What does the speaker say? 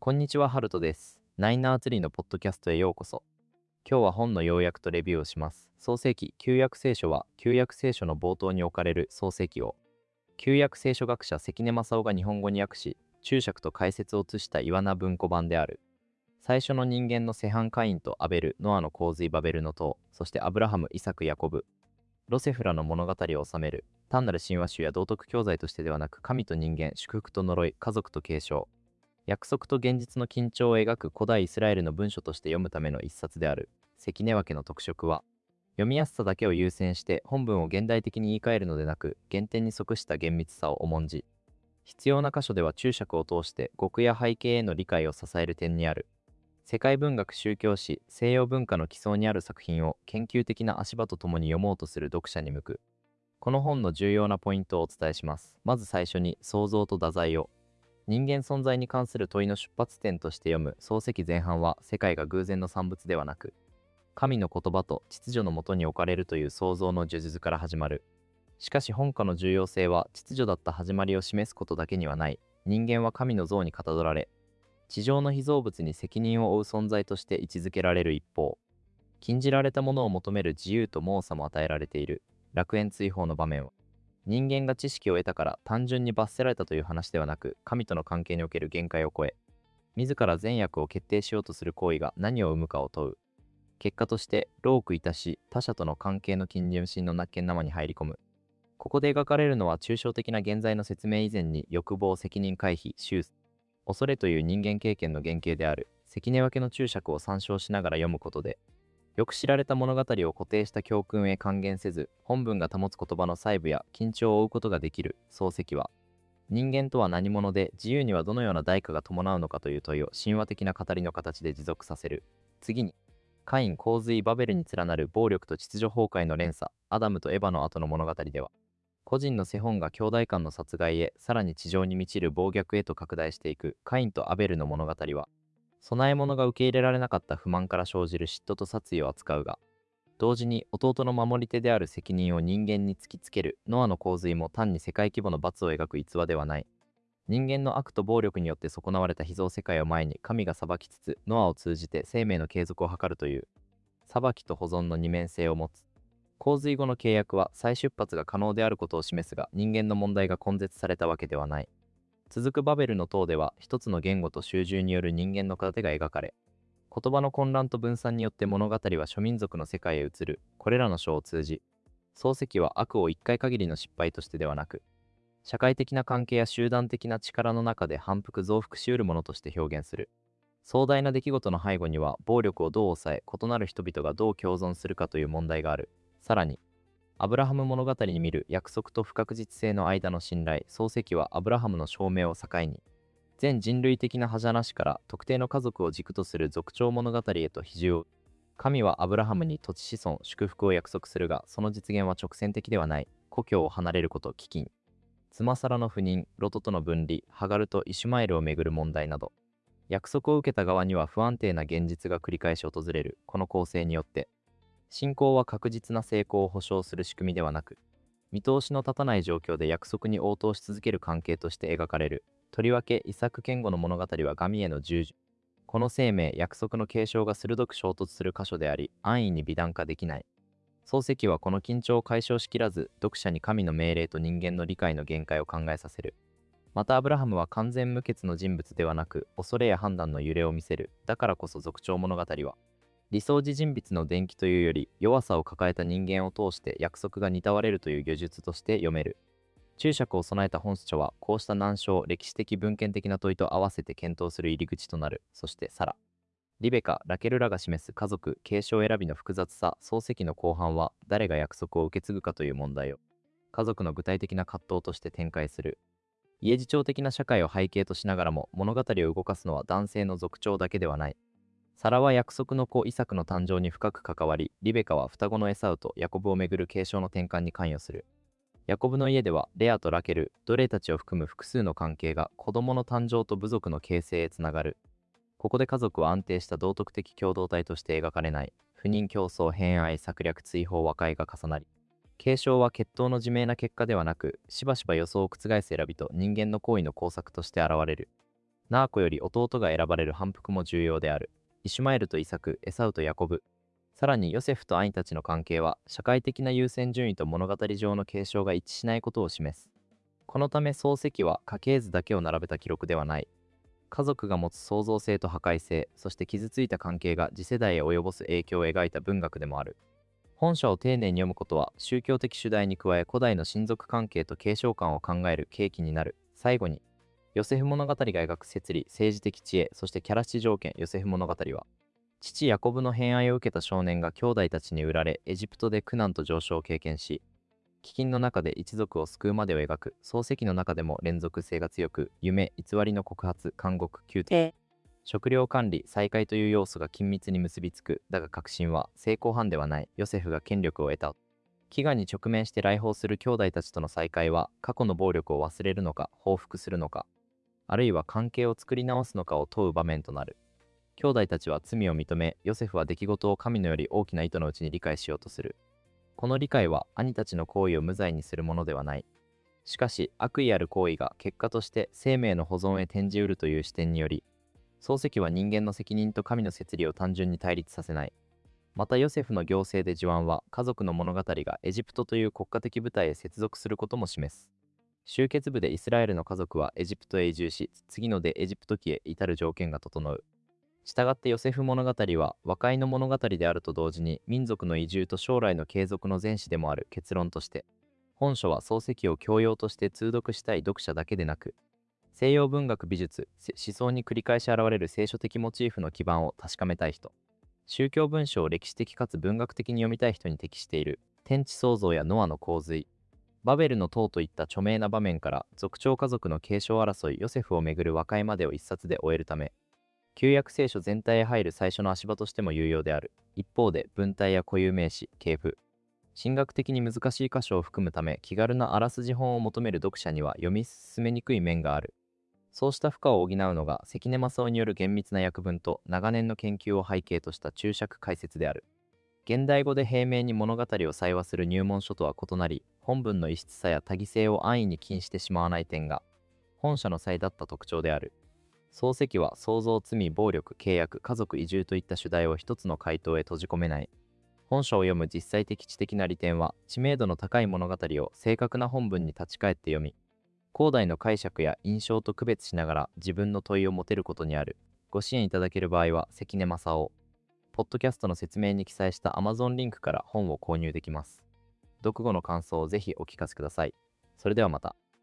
こんにちは、ハルトです。ナインナーツリーのポッドキャストへようこそ。今日は本の要約とレビューをします。創世記、旧約聖書は、旧約聖書の冒頭に置かれる創世記を、旧約聖書学者関根正夫が日本語に訳し、注釈と解説を写したイワナ文庫版である。最初の人間のセハン・カインとアベル、ノアの洪水バベルの塔、そしてアブラハム、イサク、ヤコブ、ロセフラの物語を収める、単なる神話集や道徳教材としてではなく、神と人間、祝福と呪い、家族と継承、約束と現実の緊張を描く古代イスラエルの文書として読むための一冊である。関根分の特色は、読みやすさだけを優先して本文を現代的に言い換えるのでなく、原点に即した厳密さを重んじ、必要な箇所では注釈を通して語句や背景への理解を支える点にある。世界文学宗教史、西洋文化の基礎にある作品を研究的な足場とともに読もうとする読者に向く。この本の重要なポイントをお伝えします。まず最初に創造と太宰を。人間存在に関する問いの出発点として読む創世記前半は、世界が偶然の産物ではなく、神の言葉と秩序のもとに置かれるという創造の叙述から始まる。しかし本科の重要性は秩序だった始まりを示すことだけにはない。人間は神の像にかたどられ、地上の被造物に責任を負う存在として位置づけられる一方、禁じられたものを求める自由と猛者も与えられている。楽園追放の場面は、人間が知識を得たから単純に罰せられたという話ではなく、神との関係における限界を超え、自ら善悪を決定しようとする行為が何を生むかを問う。結果として、労苦いたし、他者との関係の近純心のなっけん生に入り込む。ここで描かれるのは抽象的な現在の説明以前に欲望、責任回避、羞恥、恐れという人間経験の原型である。関根分の注釈を参照しながら読むことで、よく知られた物語を固定した教訓へ還元せず、本文が保つ言葉の細部や緊張を追うことができる。漱石は、人間とは何者で自由にはどのような代価が伴うのかという問いを神話的な語りの形で持続させる。次に、カイン洪水バベルに連なる暴力と秩序崩壊の連鎖、アダムとエバの後の物語では、個人のセホンが兄弟間の殺害へ、さらに地上に満ちる暴虐へと拡大していくカインとアベルの物語は、供え物が受け入れられなかった不満から生じる嫉妬と殺意を扱うが、同時に弟の守り手である責任を人間に突きつける。ノアの洪水も単に世界規模の罰を描く逸話ではない。人間の悪と暴力によって損なわれた被造世界を前に、神が裁きつつノアを通じて生命の継続を図るという、裁きと保存の二面性を持つ。洪水後の契約は再出発が可能であることを示すが、人間の問題が根絶されたわけではない。続くバベルの塔では、一つの言語と習従による人間の糧が描かれ、言葉の混乱と分散によって物語は諸民族の世界へ移る。これらの書を通じ、漱石は悪を一回限りの失敗としてではなく、社会的な関係や集団的な力の中で反復増幅し得るものとして表現する。壮大な出来事の背後には、暴力をどう抑え、異なる人々がどう共存するかという問題がある。さらに、アブラハム物語に見る約束と不確実性の間の信頼、漱石はアブラハムの証明を境に、全人類的な恥なしから特定の家族を軸とする族長物語へと比重を。神はアブラハムに土地子孫、祝福を約束するが、その実現は直線的ではない。故郷を離れること、飢饉、妻サラの不妊、ロトとの分離、ハガルとイシュマエルをめぐる問題など、約束を受けた側には不安定な現実が繰り返し訪れる。この構成によって、信仰は確実な成功を保証する仕組みではなく、見通しの立たない状況で約束に応答し続ける関係として描かれる。とりわけイサク・ケンゴの物語は神への従順、この生命、約束の継承が鋭く衝突する箇所であり、安易に美談化できない。漱石はこの緊張を解消しきらず、読者に神の命令と人間の理解の限界を考えさせる。またアブラハムは完全無欠の人物ではなく、恐れや判断の揺れを見せる。だからこそ族長物語は、理想時人物の伝記というより、弱さを抱えた人間を通して約束が担われるという叙述として読める。注釈を備えた本書は、こうした難所を歴史的文献的な問いと合わせて検討する入り口となる。そしてサラ、リベカ、ラケルらが示す家族、継承選びの複雑さ。漱石の後半は、誰が約束を受け継ぐかという問題を、家族の具体的な葛藤として展開する。家事長的な社会を背景としながらも、物語を動かすのは男性の族長だけではない。サラは約束の子イサクの誕生に深く関わり、リベカは双子のエサウとヤコブをめぐる継承の転換に関与する。ヤコブの家では、レアとラケル、奴隷たちを含む複数の関係が子供の誕生と部族の形成へつながる。ここで家族は安定した道徳的共同体として描かれない。不妊競争、偏愛、策略、追放、和解が重なり、継承は血統の自明な結果ではなく、しばしば予想を覆す選びと人間の行為の工作として現れる。 ナーコより弟が選ばれる反復も重要である。イシュマエルとイサク、エサウとヤコブ。さらにヨセフとアニたちの関係は、社会的な優先順位と物語上の継承が一致しないことを示す。このため漱石は家系図だけを並べた記録ではない。家族が持つ創造性と破壊性、そして傷ついた関係が次世代へ及ぼす影響を描いた文学でもある。本書を丁寧に読むことは、宗教的主題に加え古代の親族関係と継承観を考える契機になる。最後に、ヨセフ物語が描く摂理、政治的知恵、そしてキャラ視条件。ヨセフ物語は、父ヤコブの偏愛を受けた少年が兄弟たちに売られ、エジプトで苦難と上昇を経験し、飢饉の中で一族を救うまでを描く。漱石の中でも連続性が強く、夢、偽りの告発、監獄、宮廷、食料管理、再開という要素が緊密に結びつく。だが核心は成功犯ではない。ヨセフが権力を得た。飢餓に直面して来訪する兄弟たちとの再会は、過去の暴力を忘れるのか、報復するのか、あるいは関係を作り直すのかを問う場面となる。兄弟たちは罪を認め、ヨセフは出来事を神のより大きな意図のうちに理解しようとする。この理解は兄たちの行為を無罪にするものではない。しかし、悪意ある行為が結果として生命の保存へ転じうるという視点により、漱石は人間の責任と神の摂理を単純に対立させない。またヨセフの行政で序案は、家族の物語がエジプトという国家的舞台へ接続することも示す。終結部でイスラエルの家族はエジプトへ移住し、次のでエジプト期へ至る条件が整う。したがってヨセフ物語は和解の物語であると同時に、民族の移住と将来の継続の前史でもある。結論として、本書は漱石を教養として通読したい読者だけでなく、西洋文学美術、思想に繰り返し現れる聖書的モチーフの基盤を確かめたい人、宗教文書を歴史的かつ文学的に読みたい人に適している。天地創造やノアの洪水、バベルの塔といった著名な場面から、族長家族の継承争い、ヨセフをめぐる和解までを一冊で終えるため、旧約聖書全体へ入る最初の足場としても有用である。一方で、文体や固有名詞、系譜、神学的に難しい箇所を含むため、気軽なあらすじ本を求める読者には読み進めにくい面がある。そうした負荷を補うのが、関根正夫による厳密な訳文と長年の研究を背景とした注釈解説である。現代語で平明に物語を細話する入門書とは異なり、本文の異質さや多義性を安易に禁してしまわない点が、本社の際だった特徴である。漱石は創造、罪、暴力、契約、家族、移住といった主題を一つの回答へ閉じ込めない。本書を読む実際的知的な利点は、知名度の高い物語を正確な本文に立ち返って読み、後代の解釈や印象と区別しながら自分の問いを持てることにある。ご支援いただける場合は、関根正夫。ポッドキャストの説明に記載した Amazon リンクから本を購入できます。読後の感想をぜひお聞かせください。それではまた。